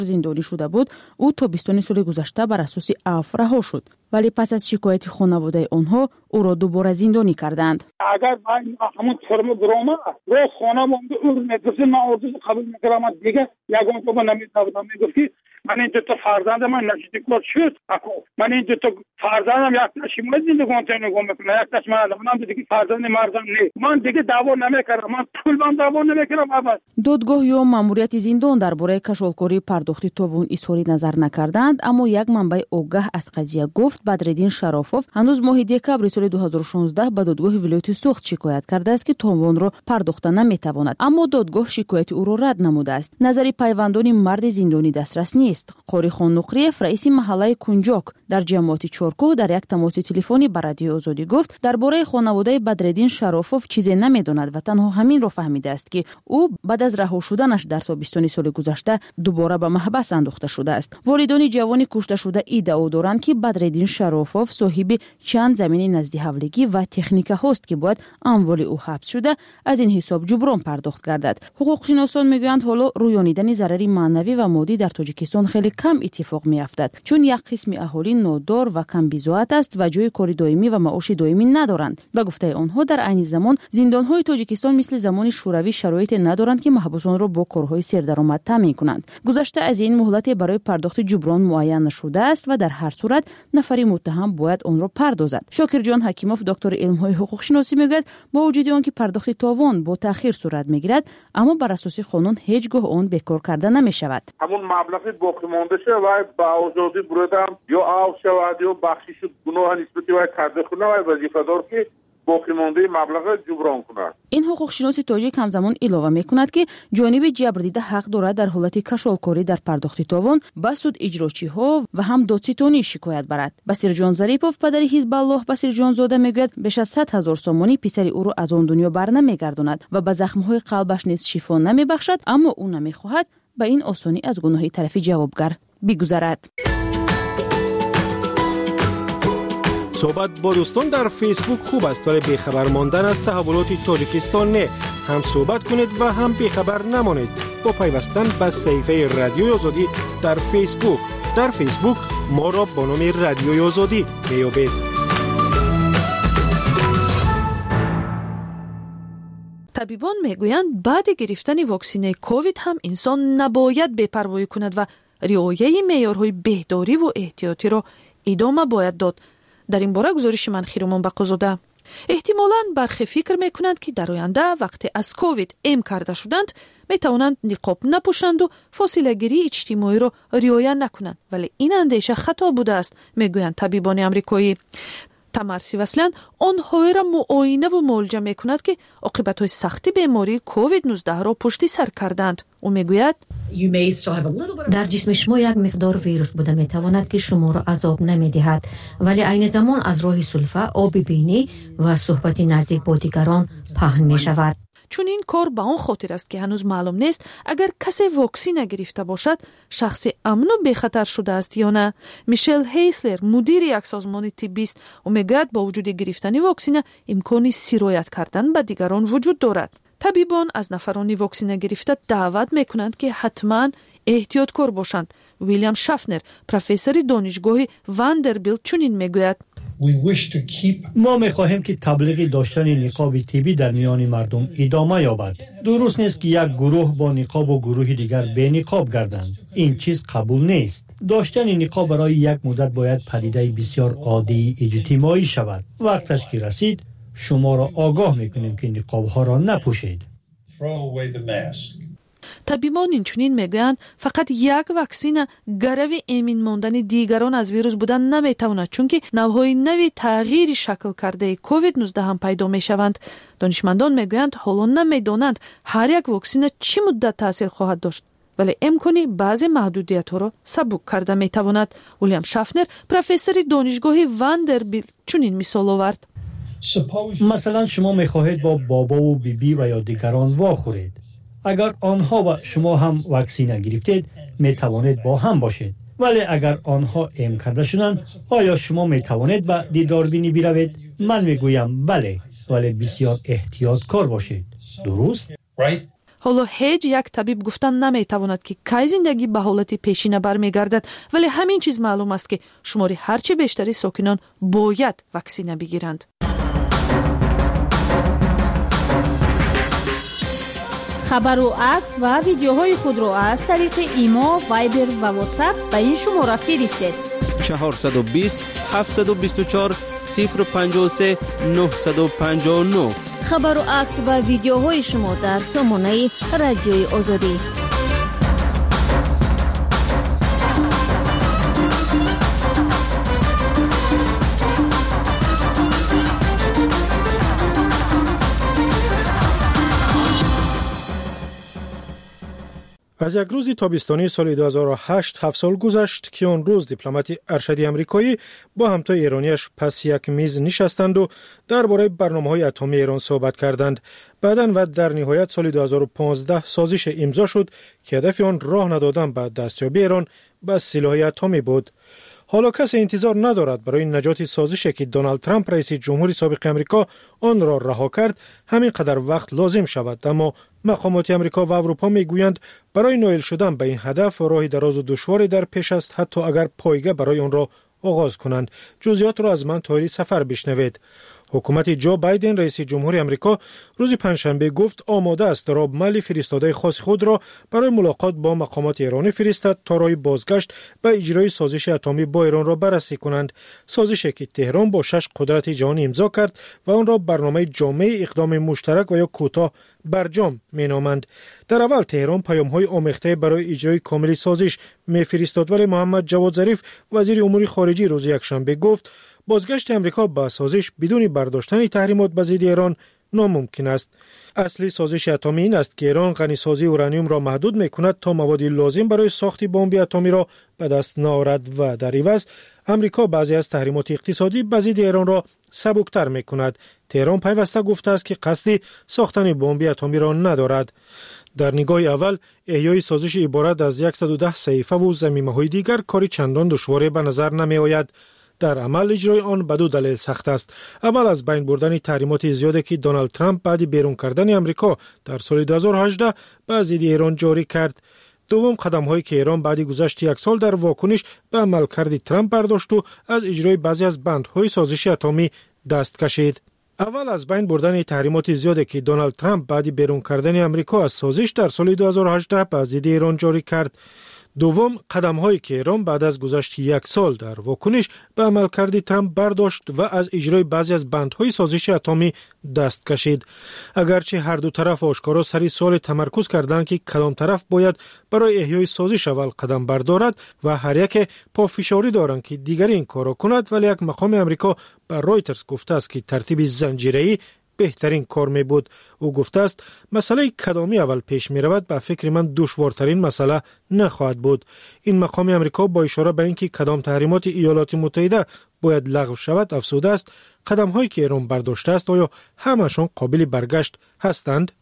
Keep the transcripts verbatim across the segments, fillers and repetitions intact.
زندانی شده بود، او تابستان سال گذشته بر اساس عفو رها شد، ولی پس از شکایت خانواده آنها او را دوباره زندانی کردند. اگر من همون فرم برام رو خانم اون مدرسه ما اردو قبول میکردم دیگه یگان تو نمیتونم میگفتی من این دو تا فرزند من نزدیک بود شد من این دو تا فرزندم یک تاش من زندگی نگم میکنه یک تاش من من دیگه فرزند مردم نه من دیگه دعوا نمیکردم من پول من دعوا نمیکردم ابد. دادگاه یا ماموریت زندان درباره کشالکاری پرداخت تاوان اظهار نظر نکردند، اما یک منبع آگاه از قضیه گفت بدرالدین شرافوف هنوز ماه دکبر سال دو هزار و شانزده به دادگاه ولایت سوخت شکایت کرده است که تاوان را پرداخت نمیتواند، اما دادگاه شکایت او را رد نموده است. نظر پیوندان مرد زندانی دسترس نیست. قاری خان نقریف رئیس محله کنجاک در جماعت چارکوه در یک تماس تلفنی با رادیو آزادی گفت درباره خانواده بدرالدین شرافوف چیزی نمیداند و تنها همین را فهمیده است که او بعد از رها شدنش در تابستان سال گذشته دوباره به محبس انداخته شده است. والدان جوان کشته شده ادعا دارند که بدرالدین شرافوف صاحب چند زمین نزد حولگی و تکنیک هاست که باید اموال او حبس شده از این حساب جبران پرداخت گردد. حقوق شناسان میگویند حالا رویانیدن ضرری معنوی و مادی در تاجیکستان خیلی کم اتفاق میافتد، چون یک قسم اهالی نادار و کم بی‌ضابط است و جای کار دائمی و معاش دائمی ندارند. به گفته آنها در عین زمان زندان‌های تاجیکستان مثل زمان شوروی شرایط ندارند که محبوسان را با کارهای سردرآمد تامین کنند. گذشته از این مهلت برای پرداخت جبران معین نشده است و در هر صورت نفری متهم باید آن را پردازد. شاکر جان حکیموف دکتر علم‌های حقوق شناسی میگوید با وجود آنکه پرداخت تاوان با تأخیر صورت میگیرد، اما بر اساس قانون هیچگاه آن بکار کرده نمیشود. همون مبلغ باقی مانده شه و با آزادی بردم یا عفو شود یا بخشش گناه نسبتی و کرده کنه و وظیفه‌دار که باقی مانده مبلغ جبران کند. این حقوق شناس تاجیک همزمان اضافه میکند که جانب جبر دیده حق دارد در حالت کشالکاری در پرداخت تاوان به سود اجراچی ها و هم دادستانی شکایت برد. بصیر جان ظریفوف پدر حزب الله بصیر جان زاده میگوید بیش از صد هزار سومانی پسر او را از آن دنیا برنمیگرداند و به زخم های قلبش نیز شفا نمیبخشد، اما او نمیخواهد به این آسانی از گناه طرف جوابگر بگذرد. صحبت با دوستان در فیسبوک خوب است، ولی بیخبر ماندن از تحولات تاجیکستان نه. هم صحبت کنید و هم بیخبر نمانید با پیوستن به صفحه رادیوی آزادی در فیسبوک. در فیسبوک ما را با نام رادیوی آزادی میابید. طبیبان میگویند بعد گرفتن واکسینه کووید هم انسان نباید بی‌پروایی کند و رعایت معیارهای بهداری و احتیاطی را ادامه باید داد. در این باره گزارش من خیرمان بقازاده. احتمالاً برخی فکر میکنند که در آینده وقتی از کووید ام کرده شدند میتوانند نقاب نپوشند و فاصله گیری اجتماعی را رعایت نکنند، ولی این اندیشه خطا بوده است، میگویند طبیبان آمریکایی. تمر سیوسلیان آنها را معاینه و معالجه میکند که عاقبت‌های سخت بیماری کووید نوزده را پشت سر کردند. او میگوید در جسم شما یک مقدار ویروس بوده میتواند که شما را عذاب نمیدهد، ولی عین زمان از راه سلفه، آب بینی و صحبت نزدیک با دیگران پهن می شود. چون این کار به آن خاطر است که هنوز معلوم نیست اگر کسی واکسین نگرفته باشد شخص امن و بخطر شده است یا نه. میشل هیسلر مدیر یک سازمان طبی است و میگوید با وجود گرفتن واکسین امکان سرایت کردن به دیگران وجود دارد. طبیبان از نفران واکسین گرفته دعوت میکنند که حتما احتیاطکار باشند. ویلیام شافنر پروفسور دانشگاه واندربیلت چنین میگوید: ما می‌خواهیم که تبلیغ داشتن نقاب طبی در میان مردم ادامه یابد. درست نیست که یک گروه با نقاب و گروه دیگر بی نقاب گردند. این چیز قبول نیست. داشتن نقاب برای یک مدت باید پدیده بسیار عادی اجتماعی شود. وقتش که رسید شما را آگاه می‌کنیم که نقاب‌ها را نپوشید. طبیبان اینچنین میگویند فقط یک واکسن گرو امین ماندن دیگران از ویروس بودن نمیتواند، چون که نوعهای نوی تغییر شکل کرده کووید نوزده هم پیدا میشوند. دانشمندان میگویند حالا نمیدانند هر یک واکسن چه مدت تاثیر خواهد داشت، ولی امکانی بعضی محدودیت‌ها را سبک کرده میتواند. ویلیام شافنر پروفسور دانشگاه واندربیلت چنین مثال آورد: مثلا شما میخواهید با بابا و بیبی بی و یا دیگران واخورید. اگر آنها و شما هم واکسین گرفتید می توانید با هم باشید، ولی اگر آنها ام کرده شدند آیا شما می توانید به دیداربینی بروید؟ من می گویم بله، ولی بسیار احتیاط کار باشید. درست؟ حالا هیچ یک طبیب گفتن نمیتواند که کی زندگی به حالت پیشینه برمیگردد، ولی همین چیز معلوم است که شماری هرچی بیشتری ساکنان باید واکسینه بگیرند. خبر و عکس و ویدیوهای خود را از طریق ایما، وایبر و واتساپ به این شماره فرستید. چهارصد و بیست هفتصد و بیست و چهار صفر پنجاه و سه نهصد و پنجاه و نه. خبر و عکس و ویدیوهای شما در سامانه رادیوی آزادی. از یک روز تابستانی سال دو هزار و هشت هفت سال گذشت که آن روز دیپلمات ارشد آمریکایی با همتای ایرانیش پس یک میز نشستند و درباره برنامه‌های اتمی ایران صحبت کردند. بعداً و در نهایت سال دو هزار و پانزده سازش امضا شد که هدف آن راه ندادن به دستیابی ایران به سلاح اتمی بود. حالا کسی انتظار ندارد برای نجات سازشی که دونالد ترامپ رئیس جمهوری سابق آمریکا آن را رها کرد همین قدر وقت لازم شود، اما مقامات آمریکا و اروپا میگویند برای نائل شدن به این هدف راه دراز و دشواری در پیش است، حتی اگر پایگاه برای آن را آغاز کنند. جزئیات را از من طاهری سفر بشنوید. حکومت جو بایدن رئیس جمهوری آمریکا روز پنجشنبه گفت آماده است راب مالی فرستاده خاص خود را برای ملاقات با مقامات ایرانی فرستد تا راه بازگشت به اجرای سازش اتمی با ایران را بررسی کنند. سازشی که تهران با شش قدرت جهانی امضا کرد و آن را برنامه جامع اقدام مشترک و یا کوتاه برجام مینامند. در اول تهران پیام‌های آمیخته برای اجرای کامل سازش می‌فرستاد، ولی محمد جواد ظریف وزیر امور خارجه روز یکشنبه گفت بازگشت امریکا به سازش بدون برداشتن تحریمات به ضد ایران ناممکن است. اصلی سازش اتمی این است که ایران غنیسازی اورانیوم را محدود می‌کند تا مواد لازم برای ساخت بمب اتمی را به دست نآورد و در عوض امریکا بعضی از تحریمات اقتصادی به ضد ایران را سبکتر می‌کند. تهران پیوسته گفته است که قصد ساختن بمب اتمی را ندارد. در نگاه اول احیای سازش عبارت از صد و ده صحیفه و ضمیمه‌های دیگر کاری چندان دشوار به نظر نمی‌آید. در عمل اجرای آن به دو دلیل سخت است. اول از بین بردن تحریمات زیادی که دونالد ترامپ بعد بیرون کردن آمریکا در سال دو هزار و هجده به ضد ایران جاری کرد. دوم قدم‌هایی که ایران بعد گذشت یک سال در واکنش به عملکرد ترامپ برداشت و از اجرای بعضی از بندهای سازش اتمی دست کشید. اول از بین بردن تحریمات زیادی که دونالد ترامپ بعد بیرون کردن آمریکا از سازش در سال دو هزار و هجده به ضد ایران جاری کرد. دوم قدم‌هایی که ایران بعد از گذشت یک سال در واکنش به عملکرد ترامپ برداشت و از اجرای بعضی از بندهای سازش اتمی دست کشید. اگرچه هر دو طرف آشکارا سری سوال تمرکز کردند که کدام طرف باید برای احیای سازش اول قدم بردارد و هر یک پافشاری دارند که دیگری این کار را کند، ولی یک مقام آمریکا به رایترز گفته است که ترتیب زنجیره‌ای بهترین کار می بود. او گفته است مسئله کدامی اول پیش می رود به فکر من دشوارترین مسئله نخواهد بود. این مقام آمریکا با اشاره به اینکه کدام تحریمات ایالات متحده باید لغو شود افزوده است قدم هایی که ایران برداشته است آیا همشان قابل برگشت هستند؟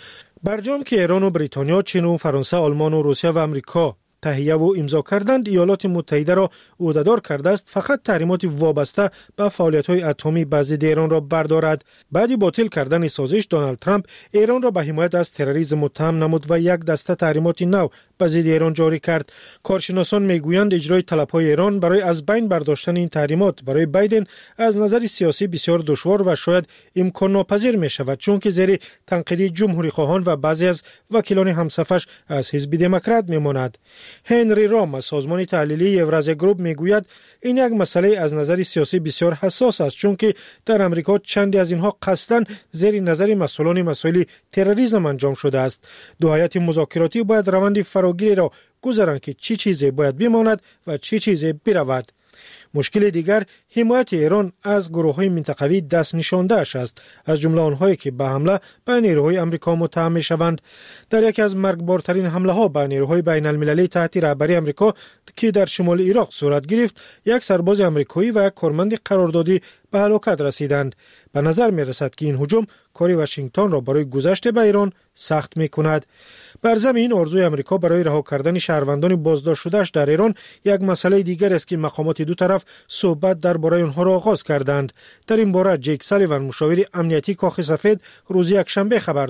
برجام که ایران و بریتانیا، چین و فرانسه، آلمان و روسیه و آمریکا تهیه و امضا کردند ایالات متحده را عهده‌دار کرده است فقط تحریمات وابسته به فعالیت‌های اتمی به ضد ایران را بردارد. بعد باطل کردن سازش دونالد ترامپ ایران را به حمایت از تروریسم متهم نمود و یک دسته تحریمات نو به ضد ایران جاری کرد. کارشناسان میگویند اجرای طلب‌های ایران برای از بین برداشتن این تحریمات برای بایدن از نظر سیاسی بسیار دشوار و شاید امکان ناپذیر می شود، چون که زیر تنقیدی جمهوری خواهان و بعضی از وکیلان همصفش از حزب دموکرات میماند. هنری رام از سازمان تحلیلی اورازیا گروپ میگوید این یک مسئله از نظر سیاسی بسیار حساس است، چون که در امریکا چندی از اینها قصداً زیر نظر مسئولان مسائل تروریسم انجام شده است. دو هیئت مذاکراتی باید روند فراگیری را گذرانند که چی چیزی باید بماند و چی چیزی برود. مشکل دیگر حمایت ایران از گروه‌های منطقوی دست نشانده‌اش است، از جمله آنهایی که به حمله به نیروهای آمریکا متهم می‌شوند. در یکی از مرگبارترین حمله‌ها به نیروهای بین‌المللی تحت رهبری آمریکا که در شمال عراق صورت گرفت، یک سرباز آمریکایی و یک کارمند قراردادی به هلاکت رسیدند. به نظر می‌رسد که این هجوم کاری واشنگتن را برای گذشت به ایران سخت می‌کند. بر ضمن آرزوی آمریکا برای رها کردن شهروندان بازداشت شده‌اش در ایران یک مسئله دیگر است که مقامات دو طرف صحبت درباره آنها را آغاز کردند. در این باره جیک سالیوان مشاور امنیتی کاخ سفید روز یکشنبه خبر داد.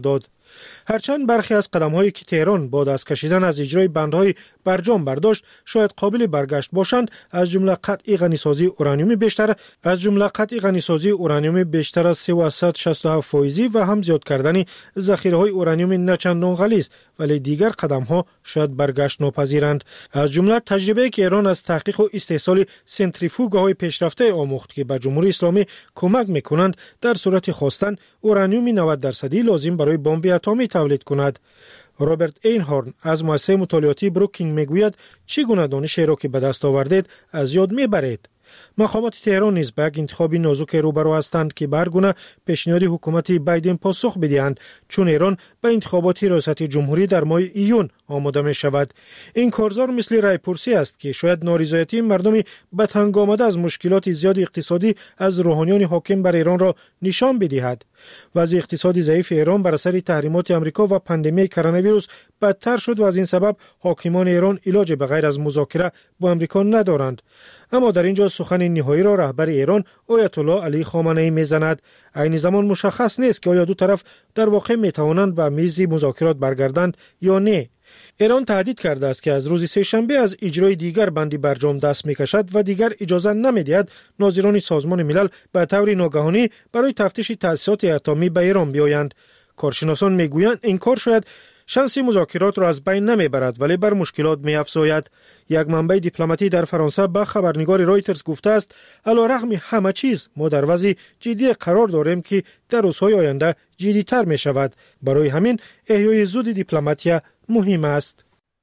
هرچند برخی از قدم‌هایی که تهران با دست کشیدن از اجرای بندهای برجام برداشت شاید قابل برگشت باشند، از جمله قطعی غنیسازی اورانیوم بیشتر از جمله قطعی غنیسازی اورانیوم بیشتر از سه و صد و شصت و هفت فایزی و هم زیاد کردن ذخیره‌های اورانیوم نچندان غلیظ، ولی دیگر قدم‌ها شاید برگشت ناپذیرند. از جمله تجربه که ایران از تحقیق و استحصال سنتریفوگ‌های پیشرفته آموخت که به جمهوری اسلامی کمک می‌کنند در صورت خواستن اورانیوم نود درصدی لازم برای بمب اتمی تولید کند. رابرت اینهورن از مؤسسه مطالعاتی بروکینگ میگوید چگونه دانشی را که به دست آوردید از یاد میبرید. مقامات تهران نیز به یک انتخاب نازک روبرو هستند که به هر گونه پیشنهاد حکومت بایدن پاسخ بدهند، چون ایران به انتخابات ریاست جمهوری در ماه ایون آماده می شود. این کارزار مثل رای پرسی است که شاید نارضایتی مردم به تنگ آمده از مشکلات زیاد اقتصادی از روحانیان حاکم بر ایران را نشان بدهد. وضع اقتصادی ضعیف ایران بر اثر تحریمات آمریکا و پاندمی کرونا ویروس بدتر شد و از این سبب حاکمان ایران علاج به غیر از مذاکره با آمریکا ندارند. اما در اینجا سخن نهایی را رهبر ایران آیت الله علی خامنه‌ای میزند. عین زمان مشخص نیست که آیا دو طرف در واقع میتوانند به میز مذاکرات برگردند یا نه. ایران تهدید کرده است که از روز سه شنبه از اجرای دیگر بندی برجام دست میکشد و دیگر اجازه نمیدهد ناظران سازمان ملل به طور ناگهانی برای تفتیش تأسیسات اتمی به ایران بیایند. کارشناسان میگویند این کار شاید شانس مذاکرات را از بین نمیبرد ولی بر مشکلات میافزاید. یک منبع دیپلماتی در فرانسه به خبرنگار رایترز گفته است علیرغم همه چیز ما در وضع جدی قرار داریم که در روزهای آینده جدی‌تر می شود. برای همین احیای زود دیپلماتیا مهم است.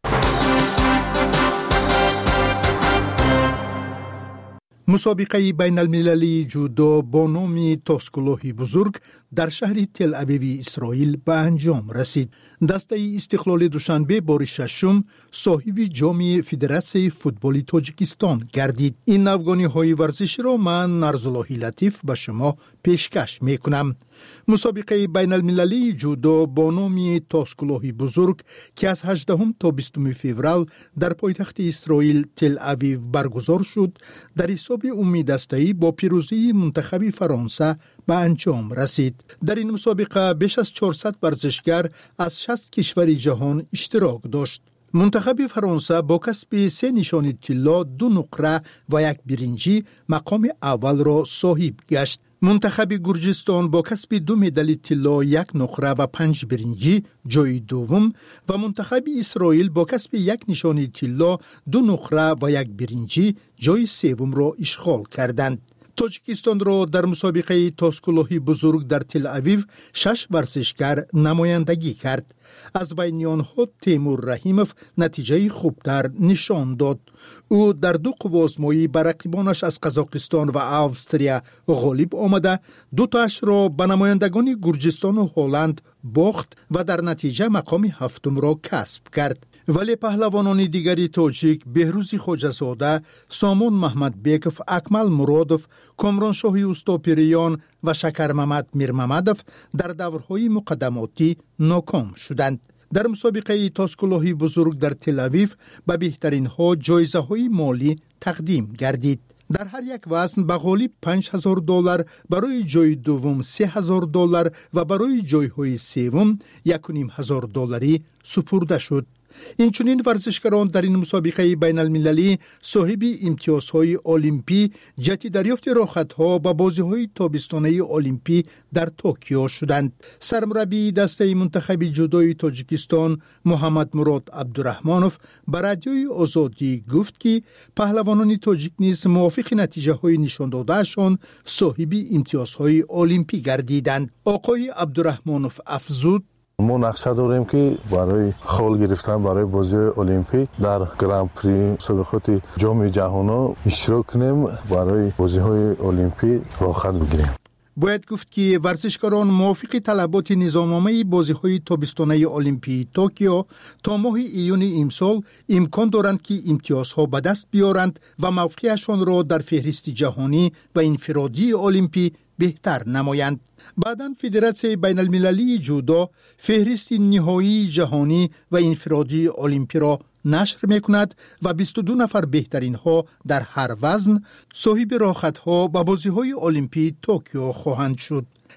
مسابقه بین المللی جودو با نام تاسکلوهی بزرگ در شهر تل اویو اسرائیل به انجام رسید. دسته استقلال دوشنبه بار ششم صاحب جام فدراسیون فوتبال تاجیکستان گردید. این افغانی های ورزشی را من نرزاللهی لطیف به شما پیشکش می کنم. مسابقه بین المللی جودو با نام تاسکلوهی بزرگ که از هجدهم تا بیستم فوریه در پایتخت اسرائیل تل اویو برگزار شد در حساب عمومی دسته‌ای با پیروزی منتخب فرانسه به انجام رسید. در این مسابقه بیش از چهارصد ورزشگر از شصت کشور جهان اشتراک داشت. منتخب فرانسه با کسب سه نشان طلا، دو نقره و یک برنجی مقام اول را صاحب گشت. منتخب گرجستان با کسب دو مدال طلا، یک نقره و پنج برنجی جای دوم و منتخب اسرائیل با کسب یک نشان طلا، دو نقره و یک برنجی جای سوم را اشغال کردند. تاجیکستان را در مسابقه تاسکلوهی بزرگ در تل اویو شش ورزشگر نمایندگی کرد. از بین آنها تیمور رحیموف نتیجه خوبتر نشان داد. او در دو قوازمایی بر رقیبانش از قزاقستان و استرالیا غالب آمده، دو تاش را به نمایندگان گرجستان و هلند باخت و در نتیجه مقام هفتم را کسب کرد. ولی پهلوانان دیگری تاجیک بهروز خواجه‌زاده، سامان محمد بیکف، اکمل مرادوف، کامران شاهی اوستاپیریان و شکر محمد میرمحمدوف در دورهای مقدماتی ناکام شدند. در مسابقه تاسکلوهی بزرگ در تل اویو به بهترین ها جایزه های مالی تقدیم گردید. در هر یک وزن به غالب پنج هزار دلار، برای جای دوم سه هزار دلار و برای جای های سوم یک و نیم هزار دلاری سپرده شد. این چنین ورزشکاران در این مسابقه بین المللی صاحب امتیازهای المپی جهت دریافت راحت‌ها به بازی‌های تابستانه المپی در توکیو شدند. سرمربی دسته منتخب جودوی تاجیکستان محمد مراد عبدالرحمانوف به رادیوی آزادی گفت که پهلوانان تاجیک نیز موافق نتیجه‌های نشان داده‌شان صاحب امتیازهای المپی گردیدند. آقای عبدالرحمانوف افزود: ما نقشه داریم که برای خال گرفتن برای بازی المپیک در گرند پری مسابقات جام جهانی اشتراک کنیم، برای بازی های المپیک راحت بگیریم. باید گفت که ورزشکاران موافق طلبات نظامنامه بازی‌های تابستانه المپی توکیو تا ماه ایون امسال امکان دارند که امتیازها به دست بیارند و موقعشان را در فهرست جهانی و انفرادی المپی بهتر نمایند. بعداً فدراسیون بین المللی جودو فهرست نهایی جهانی و انفرادی المپی را نشر میکند و بیست و دو نفر بهترین ها در هر وزن صاحب راحت ها و بازی های المپی توکیو خواهند شد.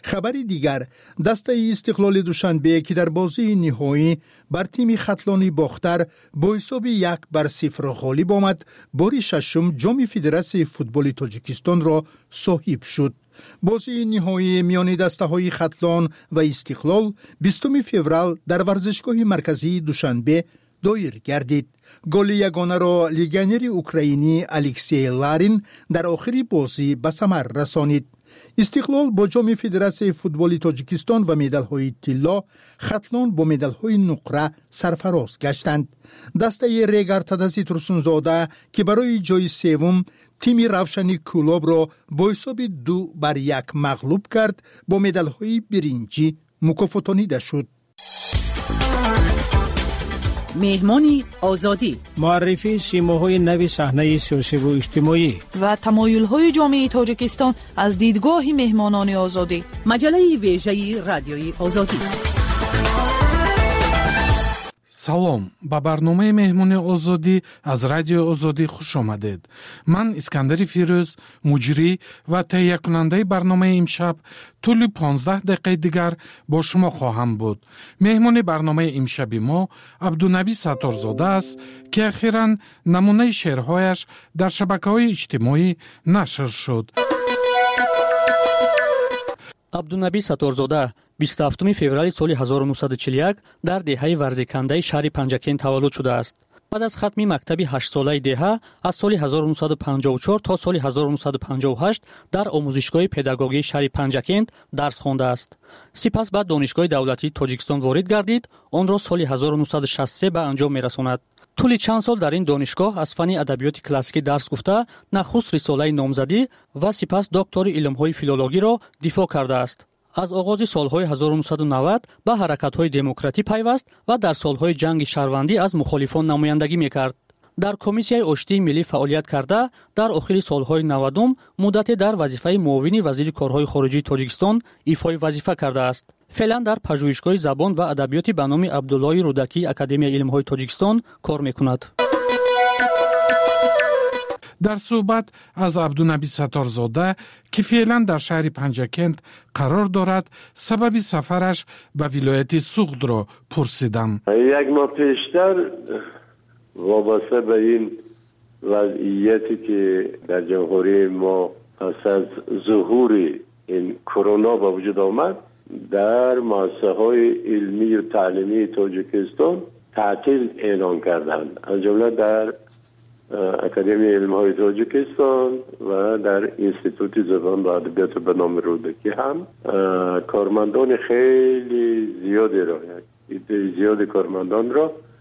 خبری دیگر، دسته استقلال دوشنبه که در بازی نهایی بر تیم خطلانی باختر با حساب یک بر صفر غالب آمد، بار ششم جام فدراسیون فوتبال تاجیکستان را صاحب شد. بازی نهایی میان دسته های خطلان و استقلال بیستم فوریه در ورزشگاه مرکزی دوشنبه دایر گردید. گل یگانه را لیگنر اوکراینی الکسی لارین در آخری بازی به ثمر رسانید. استقلال با جام فدراسیون فوتبال تاجیکستان و مدال های طلا، خطلان با مدال های نقره سرفراز گشتند. دسته ریگر تدسی ترسونزاده که برای جای سوم تیم روشنی کولاب را با حساب دو بر یک مغلوب کرد، با مدال های برنجی مکافاتانیده شد. مهمانی آزادی، معرفی سیماهای نوی صحنه سیاسی و اجتماعی و تمایل‌های جامعه تاجیکستان از دیدگاه مهمانان آزادی. مجله ویژه رادیوی آزادی. салом, ба барномаи меҳмони озодӣ аз радиои озодӣ хуш омадед. Ман Искандари Фирӯз, муҷрӣ ва таҳиякунандаи барномаи имшаб тӯли понздаҳ дақиқаи дигар бо шумо хоҳам буд. меҳмони барномаи имшаби мо Абдунаби Сатторзода аст, ки ахиран намунаи шеърҳояш дар шабакаҳои иҷтимоӣ нашр шуд. абдунаби Сатторзода бисту ҳафтуми феврали соли ҳазору нуҳсаду чилу як дар деҳаи варзикандаи шаҳри Панҷакен таваллуд шудааст. баъд аз хатми мактаби ҳаштсолаи деҳа аз соли ҳазору нуҳсаду панҷоҳу чор то соли ҳазору нуҳсаду панҷоҳу ҳашт дар омӯзишгоҳи педагогии шаҳри Панҷакен дарс хондааст. сипас ба донишгоҳи давлатии Тоҷикистон ворид гардид, онро соли ҳазору нуҳсаду шасту се ба анҷом мерасонад. тӯли чанд сол дар ин донишгоҳ аз фанни адабиёти классикӣ дарс гуфта, нахуст рисолаи номзадӣ ва сипас доктори илмҳои филологиро дифоъ кардааст. аз оғози солҳои ҳазору нуҳсаду навад ба ҳаракатҳои демократӣ пайваст ва дар солҳои ҷанги шаҳрвандӣ аз мухолифон намояндагӣ мекард. дар комиссияи оштии миллӣ фаъолият карда, дар охири солҳои навадум муддате дар вазифаи муовини вазири корҳои хориҷии Тоҷикистон ифои вазифа кардааст. феълан дар пажӯҳишгоҳи забон ва адабиёти ба номи Абдуллои Рӯдакии Академияи илмҳои Тоҷикистон кор мекунад. дар суҳбат аз Абдунаби Сатторзода, ки феълан дар шаҳри Панҷакент қарор дорад, сабаби сафараш ба вилояти Суғдро пурсидам. як моҳ пештар вобаста ба ин вазъияте ки дар ҷамҳурии мо пас аз зуҳури ин корона ба вуҷуд омад, дар муассисаҳои илмию таълимии Тоҷикистон таътил эълон карданд. аз ҷумла дар академияи илмҳои Тоҷикистон ва дар институти забон ва адабиёти ба номи Рӯдакӣ ҳам кормандони хеле зиёдеро, иддаи зиёди кормандонро,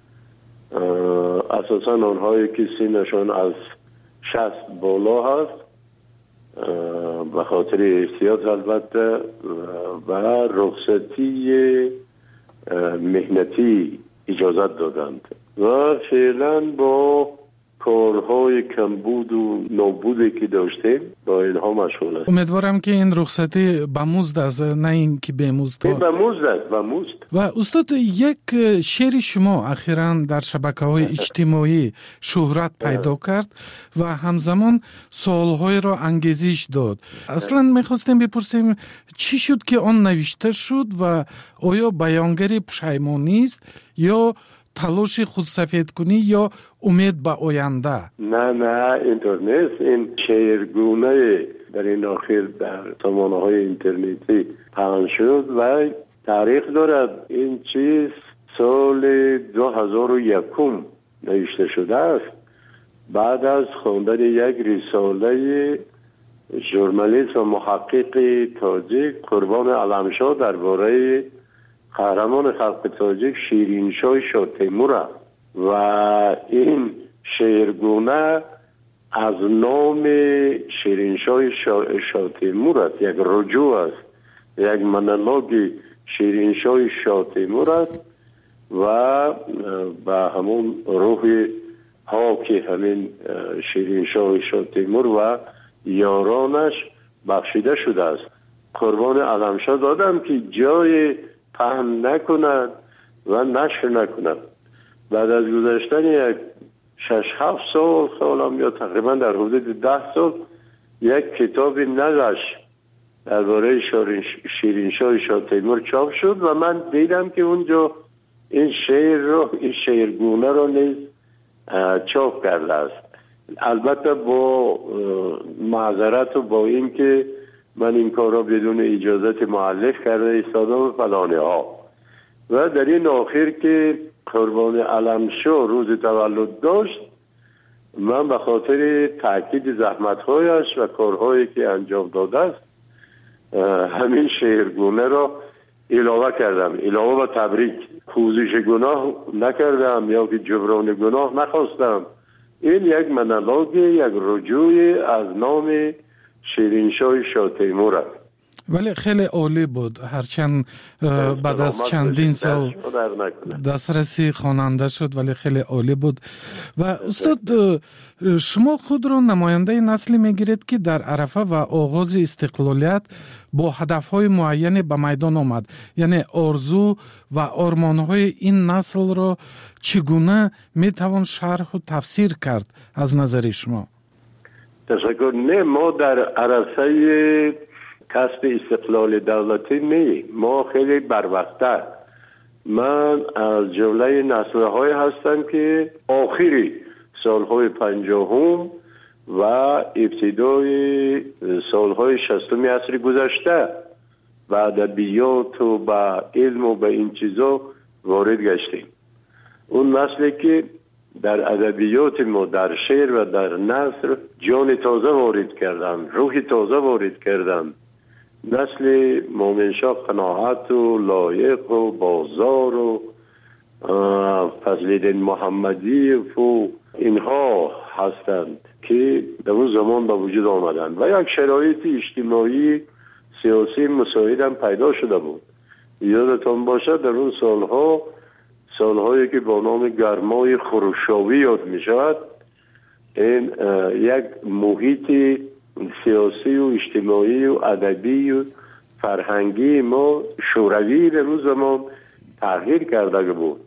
асосан онҳое ки синнашон аз шаст боло ҳаст, ба хотири эҳтиёт албатта ва рухсатии меҳнатӣ иҷозат доданд ва феълан бо корҳои камбуду нобуде ки доштем با اینها مشغول است. امیدوارم که این رخصتی با مزد است، نه این که به مزد. با مزد است، با مزد. و استاد یک شعر شما اخیراً در شبکه‌های اجتماعی شهرت پیدا کرد و همزمان سوال‌های را انگیزش داد. اصلاً می‌خواستیم بپرسیم چی شد که آن نوشته شد و آیا بیانگر پشیمانی است یا تلاش خودسفید کنی یا امید به آینده؟ نه نه اینطور نیست. این شعرگونه در این آخر در سامانه‌های اینترنتی پخش شد و تاریخ دارد. این چیز سال دو هزار و یک نوشته شده است، بعد از خواندن یک رساله ژورنالیست و محقق تاجیک قربان علمشاه درباره قهرمان خلق تاجیک شیرینشاه شاه تیمور و این شعرگونه از نام شیرینشاه شاه تیمور است، یک رجوع است، یک مونولوگ شیرینشاه شاه تیمور است و با همون روح پاک همین شیرینشاه شاه تیمور و یارانش بخشیده شده است. قربان علمشاه دادم که جای پهن نکند و نشر نکند. بعد از گذشتن یک شش هفت سال سالم یا تقریبا در حدود ده سال یک کتاب نگشت درباره شیرینشاه شاه تیمور چاپ شد و من دیدم که اونجا این شعر رو این شعرگونه رو نیز چاپ کرده است. البته با معذرت و با این که من این کار را بدون اجازت مؤلف کرده ایستادم و فلانه ها. و در این آخر که قربان علمشاه روز تولد داشت، من به خاطر تاکید زحمت‌هایش و کارهایی که انجام داده است همین شعرگونه را علاوه کردم، علاوه و تبریک. پوزش گناه نکردم یا که جبران گناه نخواستم. این یک منالوگ، یک رجوع از نام شیرینشاه شاه تیمور است. ولی خیلی عالی بود، هرچند بعد از چندین سال دسترسی خواننده شد ولی خیلی عالی بود. و استاد شما خود را نماینده نسلی میگیرید که در عرفه و آغاز استقلالیت با هدفهای معین به میدان آمد، یعنی آرزو و آرمانهای این نسل را چگونه میتوان شرح و تفسیر کرد از نظر شما؟ تشکر. نه، ما در عرصه کسب استقلال دولتی نه، ما خیلی بروقت‌تر. من از جمله نسل‌های هستم که آخری سالهای پنجاهم و ابتدای سالهای شصتم عصر گذشته و ادبیات و به علم و به این چیزا وارد گشتیم. اون نسلی که در ادبیات ما، در شعر و در نثر جان تازه وارد کردن، روح تازه وارد کردن. نسل مومنشاه قناعت و لایق و بازار و فضل‌الدین محمدی و اینها هستند که در اون زمان به وجود آمدن و یک شرایط اجتماعی سیاسی مساعد هم پیدا شده بود. یادتان باشد در اون سالها، سالهایی که با نام گرمای خروشاوی یاد می شود، این یک محیط سیاسی و اجتماعی و ادبی و فرهنگی ما شوروی در اون زمان تغییر کرده بود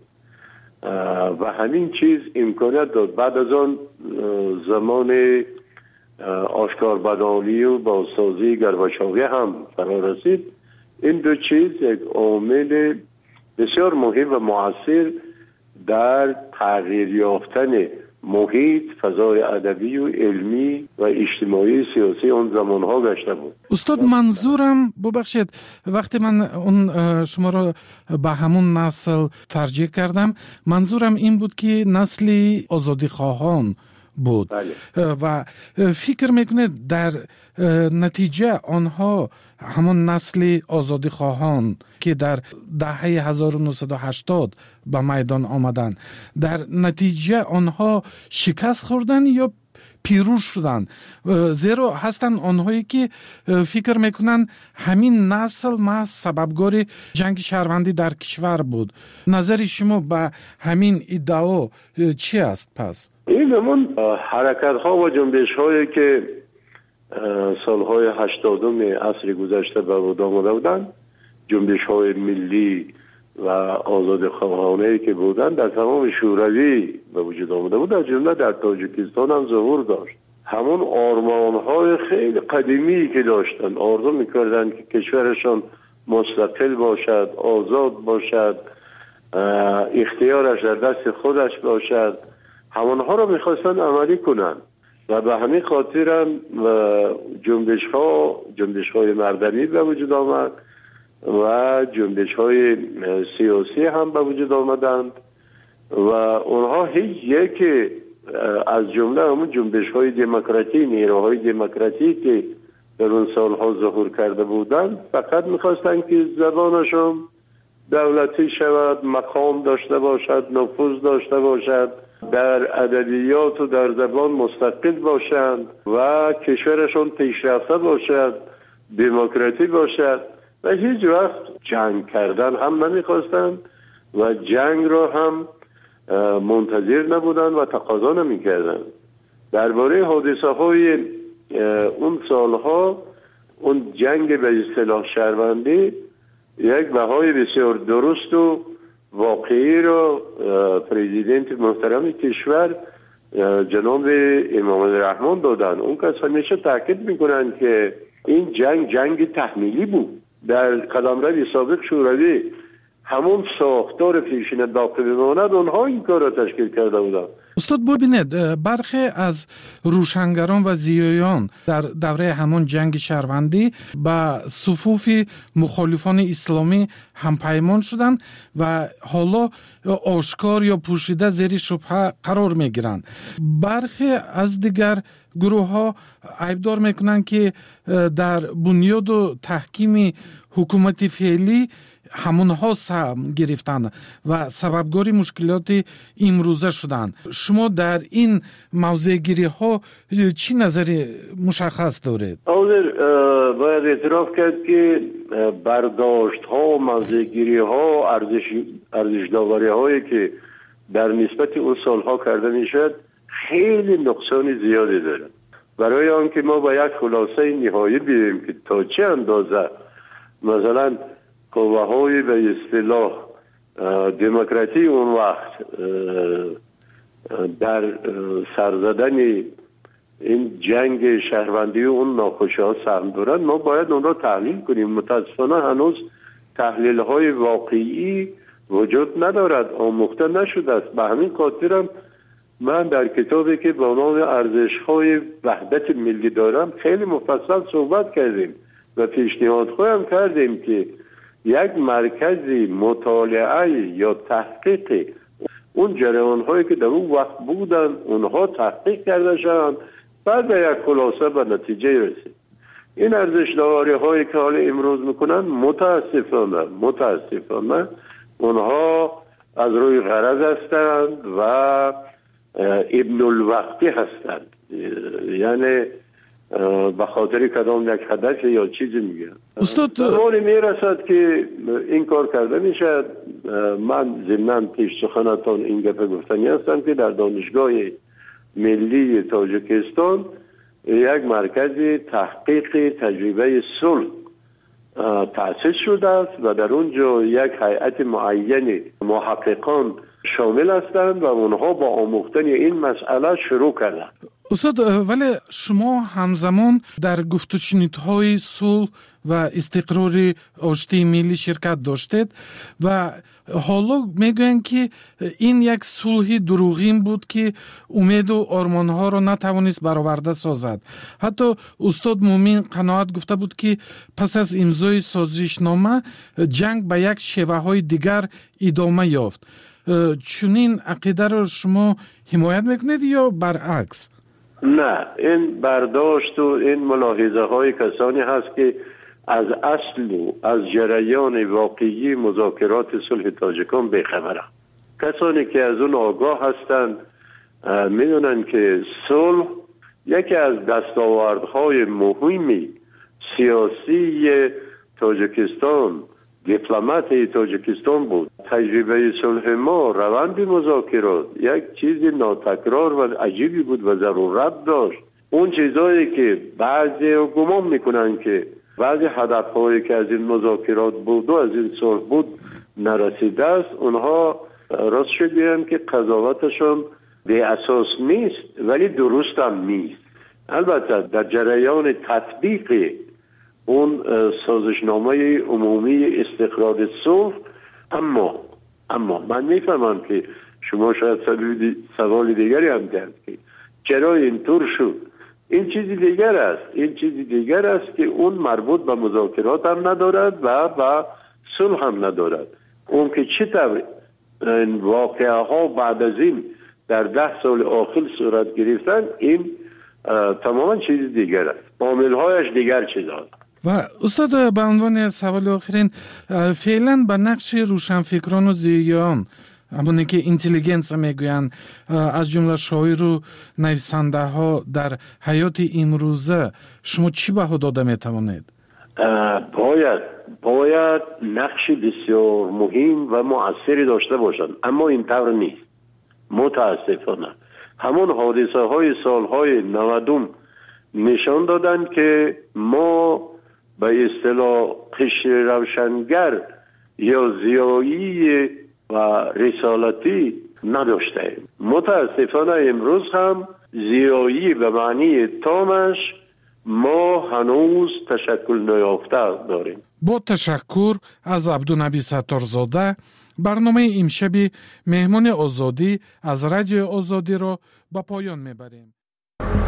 و همین چیز امکانیت داد. بعد از آن زمان آشکار بدانی و بازسازی گرباچوی هم فرا رسید. این دو چیز یک عامل بسیار مهم و مؤثر در تغییر یافتن محیط، فضای ادبی و علمی و اجتماعی سیاسی اون زمانها گشته بود. استاد منظورم ببخشید وقتی من اون شما را به همون نسل ترجیح کردم، منظورم این بود که نسلی آزادی خواهان بود. بله. و فکر میکنه در نتیجه آنها همون نسل آزادی خواهان که در دهه هزار و نهصد و هشتاد به میدان آمدن، در نتیجه آنها شکست خوردن یا پیروز شدن؟ زیرا هستن آنهایی که فکر میکنن همین نسل محض سببگار جنگ شهروندی در کشور بود. نظر شما به همین ادعا چی است پس؟ این همون حرکت ها و جنبش هایی که سالهای هشتادم عصر گذشته به وجود آمده بودند، جنبش های ملی و آزادی خواهانه که بودند در تمام شوروی به وجود آمده بود، در جمله در تاجیکستان هم ظهور داشت. همون آرمان های خیلی قدیمی که داشتن، آرزو میکردن که کشورشان مستقل باشد، آزاد باشد، اختیارش در دست خودش باشد، همونها رو میخواستن عملی کنن و به همین خاطر هم جنبش ها جنبش های مردمی به وجود آمد و جنبش های سیاسی هم به وجود آمدند و اونها هیچ یک از جمله همون جنبش های دموکراتی، نیروهای دموکراتی که در اون سالها ظهور کرده بودند فقط میخواستن که زبانشون دولتی شود، مقام داشته باشد، نفوذ داشته باشد، در ادبیات و در زبان مستقل باشند و کشورشون پیشرفته باشد، دموکراتی باشد و هیچ وقت جنگ کردن هم نمیخواستند و جنگ را هم منتظر نبودند و تقاضا نمیکردند. درباره حادثه های اون سالها، اون جنگ به اصطلاح شهروندی یک بهای بسیار درست و واقعی رو پرزیدنت محترم کشور جناب امام الرحمن دادن. اون کس همیشه تاکید میکنن که این جنگ جنگ تحمیلی بود. در قلمرو سابق شوروی همون ساختار پیشین باقی بماند، اونها این کار را تشکیل کرده بودند. استاد ببینید، برخی از روشنگران و زیایان در دوره همون جنگ شهروندی با صفوف مخالفان اسلامی همپیمان شدند و حالا آشکار یا پوشیده زیر شبهه قرار میگیرند. برخی از دیگر گروه ها عیبدار میکنند که در بنیاد و تحکیم حکومت فعلی همونها سهم گرفتند و سببگاری مشکلات امروزه شدند. شما در این موضع گیری ها چی نظری مشخص دارید؟ حاضر باید اعتراف کرد که برداشت ها، موضع گیری ها، ارزش ارزش داوری هایی که در نسبت اون سالها کرده میشد خیلی نقصان زیادی دارد. برای آنکه ما باید خلاصه نهایی بیاییم که تا چه اندازه مثلا قوه های به اصطلاح دموکراتی اون وقت در سرزدن این جنگ شهروندی و اون ناخوشی ها سهم دارن، ما باید اون را تحلیل کنیم. متاسفانه هنوز تحلیل های واقعی وجود ندارد، آموخته نشده است. به همین خاطرم من در کتابی که با نام ارزش های وحدت ملی دارم خیلی مفصل صحبت کردیم و پیشنهاد خواهم کردیم که یک مرکزی مطالعه یا تحقیق اون جریان هایی که در اون وقت بودن اونها تحقیق کرده شدن، بعد به یک خلاصه به نتیجه رسید. این ارزش داوری هایی که حالا امروز میکنن متاسفانه متاسفانه اونها از روی غرض هستند و ابن الوقتی هستند، یعنی به خاطر کدام یک هدف یا چیزی میگن. استاد زمانی میرسد که این کار کرده میشد. من ضمناً پیش سخنتان این گپ گفتنی هستم که در دانشگاه ملی تاجیکستان یک مرکز تحقیق تجربه صلح تأسیس شده است و در اونجا یک هیئت معین محققان شامل هستند و اونها با آموختن این مسئله شروع کردند. استاد، ولی شما همزمان در گفت و شنودهای صلح و استقرار آشتی ملی شرکت داشتید و حالا میگویند که این یک صلح دروغین بود که امید و آرمانها را نتوانست برآورده سازد. حتی استاد مومن قناعت گفته بود که پس از امضای سازشنامه جنگ به یک شیوه های دیگر ادامه یافت. چنین عقیده را شما حمایت میکنید یا برعکس؟ نه، این برداشت و این ملاحظه های کسانی هست که از اصل و از جریان واقعی مذاکرات صلح تاجیکان بیخبرند. کسانی که از اون آگاه هستند میدونن که صلح یکی از دستاوردهای مهمی سیاسی تاجیکستان، دیپلمات تاجیکستان بود. تجربه صلح ما، روند مذاکرات یک چیز ناتکرار و عجیبی بود و ضرورت داشت. اون چیزایی که بعضی گمان میکنن که بعضی هدفهایی که از این مذاکرات بود و از این صلح بود نرسیده است، اونها راست شد بیان که قضاوتشون به اساس نیست ولی درست هم نیست. البته در جریان تطبیق اون سازشنامه عمومی استقرار صلح، اما اما من میفهمم که شما شاید سوال دیگری هم دارید که چرا اینطور شد. این چیزی دیگر است این چیزی دیگر است که اون مربوط به مذاکرات هم ندارد و به صلح هم ندارد. اون که چطور این واقعه ها بعد از این در ده سال آخر صورت گرفتن، این تماما چیز دیگر است. عامل هایش دیگر چیز است. و استاد، به عنوان سوال آخرین، فعلا به نقش روشنفکران و زیایان، همونی که اینتلیجنس میگوین، از جمله شاعر و نویسنده ها در حیات امروزه، شما چی بها داده میتوانید؟ باید باید نقش بسیار مهم و مؤثری داشته باشند، اما این طور نیست. متاسفانه همون حادثه های سالهای نودم نشان دادن که ما به اصطلاح قشر روشنگر یا زیایی و رسالتی نداشتیم. متاسفانه امروز هم زیایی به معنی تامش ما هنوز تشکل نیافته داریم. با تشکر از عبدالنبی ستارزاده، برنامه امشب مهمان آزادی از رادیو آزادی را به پایان میبریم.